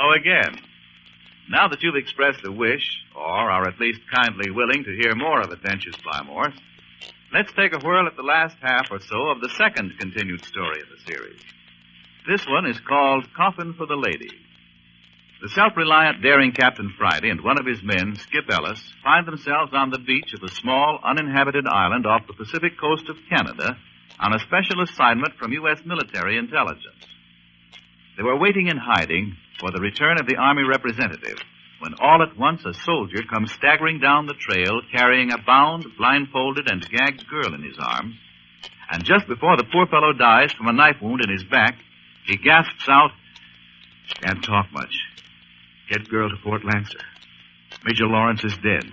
Hello again. Now that you've expressed a wish, or are at least kindly willing to hear more of Adventures by Morse, let's take a whirl at the last half or so of the second continued story of the series. This one is called Coffin for the Lady. The self-reliant, daring Captain Friday and one of his men, Skip Ellis, find themselves on the beach of a small, uninhabited island off the Pacific coast of Canada on a special assignment from U.S. military intelligence. They were waiting in hiding for the return of the Army representative when all at once a soldier comes staggering down the trail carrying a bound, blindfolded, and gagged girl in his arms. And just before the poor fellow dies from a knife wound in his back, he gasps out, "Can't talk much. Get girl to Fort Lancer. Major Lawrence is dead."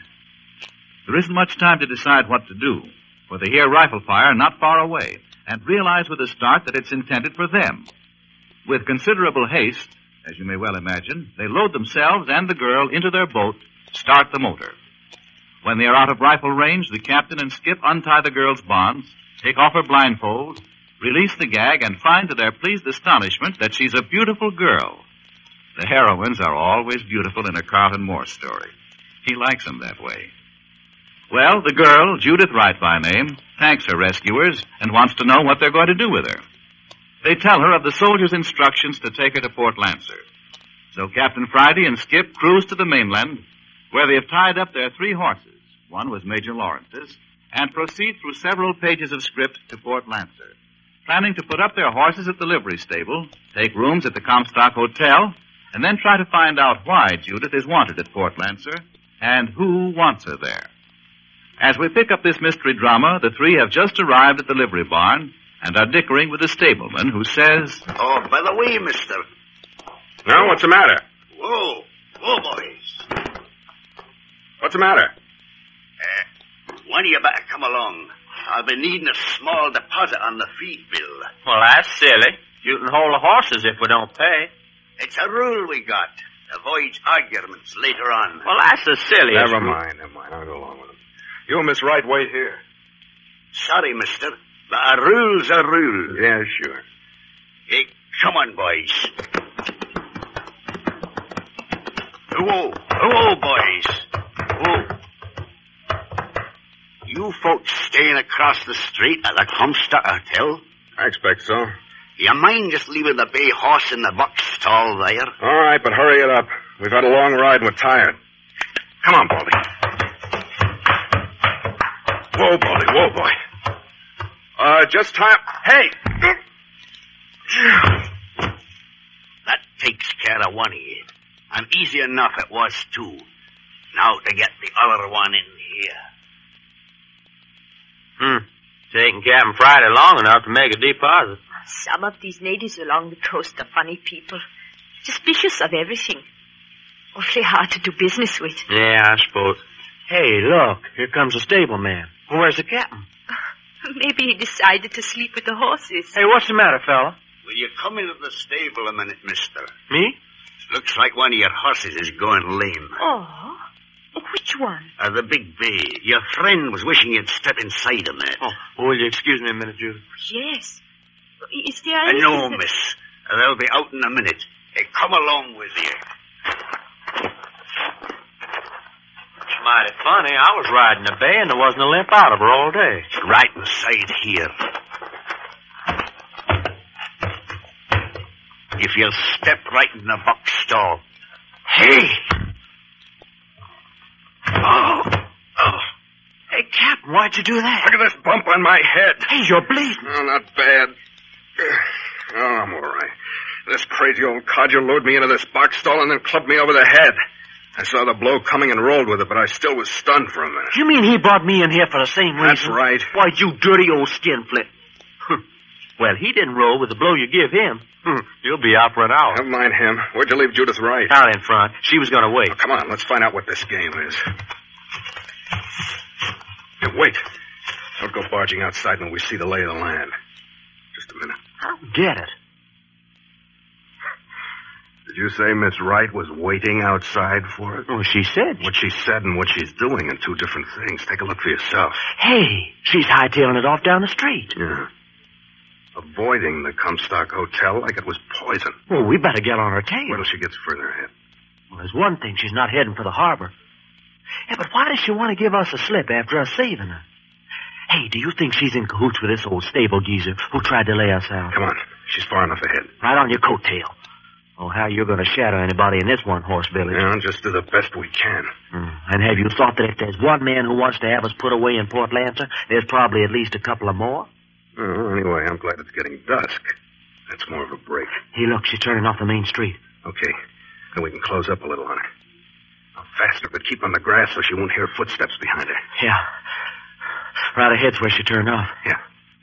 There isn't much time to decide what to do, for they hear rifle fire not far away and realize with a start that it's intended for them. With considerable haste, as you may well imagine, they load themselves and the girl into their boat, start the motor. When they are out of rifle range, the captain and Skip untie the girl's bonds, take off her blindfold, release the gag, and find to their pleased astonishment that she's a beautiful girl. The heroines are always beautiful in a Carlton Morse story. He likes them that way. Well, the girl, Judith Wright by name, thanks her rescuers and wants to know what they're going to do with her. They tell her of the soldiers' instructions to take her to Fort Lancer. So Captain Friday and Skip cruise to the mainland, where they have tied up their 3 horses. One was Major Lawrence's, and proceed through several pages of script to Fort Lancer, planning to put up their horses at the livery stable, take rooms at the Comstock Hotel, and then try to find out why Judith is wanted at Fort Lancer and who wants her there. As we pick up this mystery drama, the 3 have just arrived at the livery barn and are dickering with the stableman who says, "Oh, by the way, mister." Now, what's the matter? Whoa, boys. What's the matter? One of you better come along. I'll be needing a small deposit on the feed bill. Well, that's silly. You can hold the horses if we don't pay. It's a rule we got. Avoid arguments later on. Well, that's the silliest. Never mind. I'll go along with him. You and Miss Wright wait here. Sorry, mister, but a rule's a rule. Yeah, sure. Hey, come on, boys. Whoa, boys. Whoa. You folks staying across the street at the Comstock Hotel? I expect so. You mind just leaving the bay horse in the box stall there? All right, but hurry it up. We've had a long ride and we're tired. Come on, Baldy. Whoa, boy. Just time. Hey! That takes care of one of you. And easy enough it was, too. Now to get the other one in here. Taking Captain Friday long enough to make a deposit. Some of these natives along the coast are funny people. Suspicious of everything. Awfully hard to do business with. Yeah, I suppose. Hey, look. Here comes the stableman. Where's the captain? Maybe he decided to sleep with the horses. Hey, what's the matter, fella? Will you come into the stable a minute, mister? Me? Looks like one of your horses is going lame. Oh, which one? The big bay. Your friend was wishing you'd step inside a minute. Oh, will you excuse me a minute, Judith? Yes. Is there anything... No, miss. They'll be out in a minute. Hey, come along with you. It's mighty funny. I was riding the bay and there wasn't a limp out of her all day. Right inside here. If you'll step right in the box stall. Hey! Oh. Hey, Captain, why'd you do that? Look at this bump on my head. Hey, you're bleeding. Oh, not bad. Oh, I'm all right. This crazy old codger lured me into this box stall and then clubbed me over the head. I saw the blow coming and rolled with it, but I still was stunned for a minute. You mean he brought me in here for the same reason? That's right. Why, you dirty old skinflint. Well, he didn't roll with the blow you give him. He'll be out for an hour. Never mind him. Where'd you leave Judith Wright? Out in front. She was going to wait. Oh, come on, let's find out what this game is. Hey, wait. Don't go barging outside when we see the lay of the land. Just a minute. I don't get it. Did you say Miss Wright was waiting outside for it? Oh, she said. What she said and what she's doing are 2 different things. Take a look for yourself. Hey, she's hightailing it off down the street. Yeah. avoiding the Comstock Hotel like it was poison. Well, we better get on her tail. Wait till she gets further ahead. Well, there's one thing. She's not heading for the harbor. Yeah, but why does she want to give us a slip after us saving her? Hey, do you think she's in cahoots with this old stable geezer who tried to lay us out? Come on. She's far enough ahead. Right on your coattail. Oh, how you're going to shadow anybody in this one-horse village. Yeah, just do the best we can. And have you thought that if there's one man who wants to have us put away in Port Lancer, there's probably at least a couple of more? Oh, anyway, I'm glad it's getting dusk. That's more of a break. Hey, look, she's turning off the main street. Okay. Then we can close up a little on her. Now, faster, but keep on the grass so she won't hear footsteps behind her. Yeah. Right ahead's where she turned off. Yeah.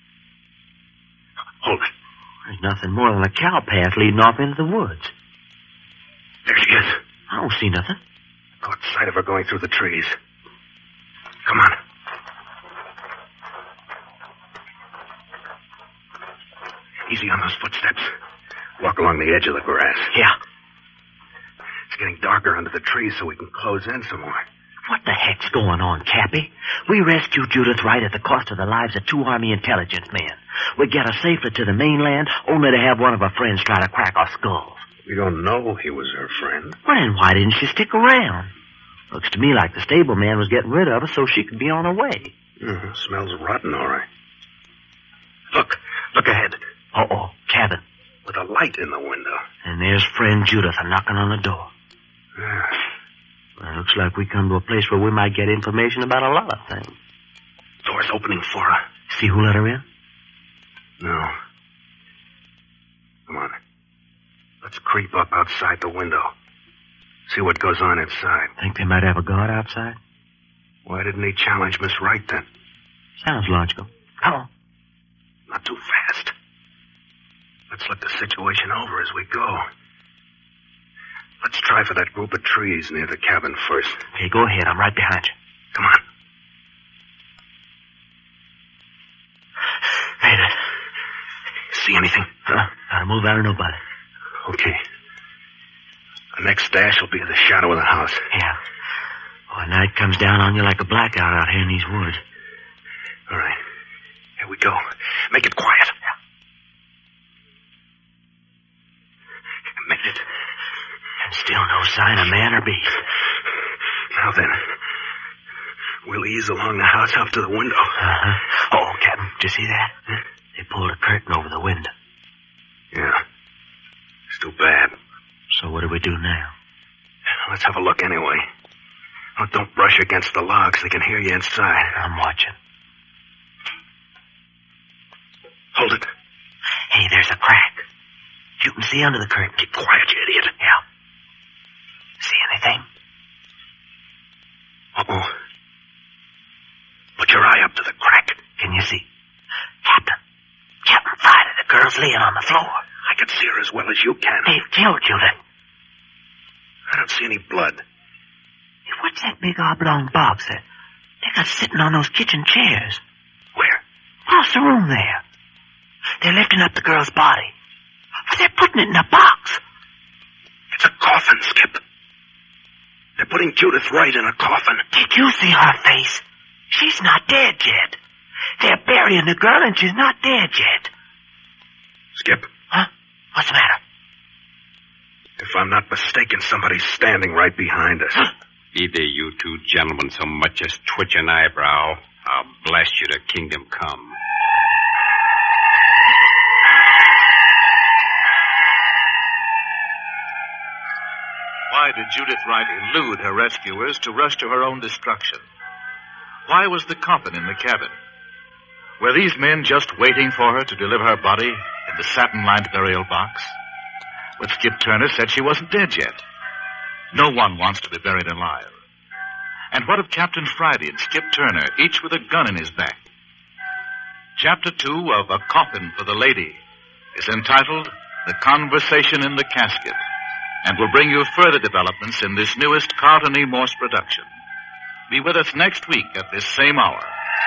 Hold it. There's nothing more than a cow path leading off into the woods. There she is. I don't see nothing. Caught sight of her going through the trees. Come on. Easy on those footsteps. Walk along the edge of the grass. Yeah. It's getting darker under the trees, so we can close in some more. What the heck's going on, Cappy? We rescued Judith Wright at the cost of the lives of 2 Army intelligence men. We get her safely to the mainland, only to have one of her friends try to crack our skulls. We don't know he was her friend. Well, then why didn't she stick around? Looks to me like the stable man was getting rid of her so she could be on her way. Smells rotten, all right. Look ahead. Uh-oh, cabin. With a light in the window. And there's friend Judith knocking on the door. Well, looks like we come to a place where we might get information about a lot of things. Door's opening for her. See who let her in? No. Come on. Let's creep up outside the window. See what goes on inside. Think they might have a guard outside? Why didn't he challenge Miss Wright then? Sounds logical. Come on. Not too fast. Let's look the situation over as we go. Let's try for that group of trees near the cabin first. Okay, go ahead. I'm right behind you. Come on. Hey, there. See anything? Gotta move out of nobody. Okay. The next dash will be in the shadow of the house. Yeah. When night comes down on you like a blackout out here in these woods. All right. Here we go. Make it quiet. Yeah. Make it. And still no sign of man or beast. Now then. We'll ease along the house up to the window. Uh-huh. Oh, Captain, did you see that? They pulled a curtain over the window. Yeah. It's too bad. So what do we do now? Let's have a look anyway. Oh, don't brush against the logs. They can hear you inside. I'm watching. Hold it. Hey, there's a crack. You can see under the curtain. Keep quiet, you idiot. Yeah. See anything? Uh-oh. Put your eye up to the crack. Can you see? Captain Friday, the girl's laying on the floor. I can see her as well as you can. They've killed Judith. I don't see any blood. Hey, what's that big oblong box that they got sitting on those kitchen chairs? Where? Across the room there. They're lifting up the girl's body. But they're putting it in a box. It's a coffin, Skip. They're putting Judith Wright in a coffin. Did you see her face? She's not dead yet. They're burying the girl and she's not dead yet. Skip. Huh? What's the matter? If I'm not mistaken, somebody's standing right behind us. Either you 2 gentlemen so much as twitch an eyebrow, I'll blast you to kingdom come. Why did Judith Wright elude her rescuers to rush to her own destruction? Why was the coffin in the cabin? Were these men just waiting for her to deliver her body in the satin-lined burial box? But Skip Turner said she wasn't dead yet. No one wants to be buried alive. And what of Captain Friday and Skip Turner, each with a gun in his back? Chapter 2 of A Coffin for the Lady is entitled The Conversation in the Casket, and will bring you further developments in this newest Carlton E. Morse production. Be with us next week at this same hour.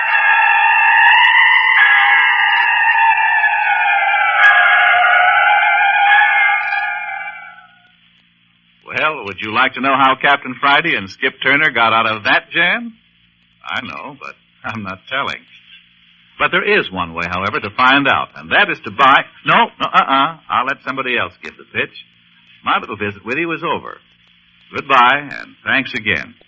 Well, would you like to know how Captain Friday and Skip Turner got out of that jam? I know, but I'm not telling. But there is one way, however, to find out, and that is to buy... No, I'll let somebody else give the pitch. My little visit with you is over. Goodbye, and thanks again.